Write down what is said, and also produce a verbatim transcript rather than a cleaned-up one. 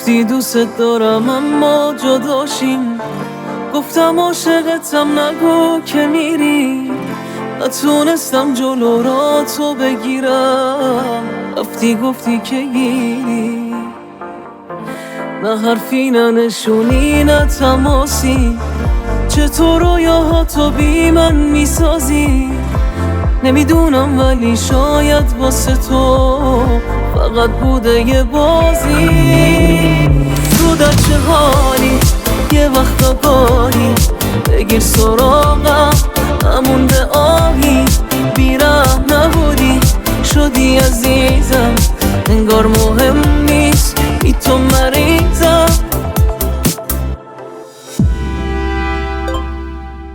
گفتی دوست دارم اما جداشیم، گفتم عاشقتم نگو که میری. نتونستم جلو را تو بگیرم، رفتی گفتی که گیری. نه حرفی نه نشونی نه تماسی، چطور رویاهاتو بی من میسازی. نمیدونم ولی شاید واسه تو فقط بوده یه بازی. تو در چه حالی؟ یه وقت آگاهی بگیر سراغم، نمونده آهی. بیرم نبودی شدی عزیزم، انگار مهم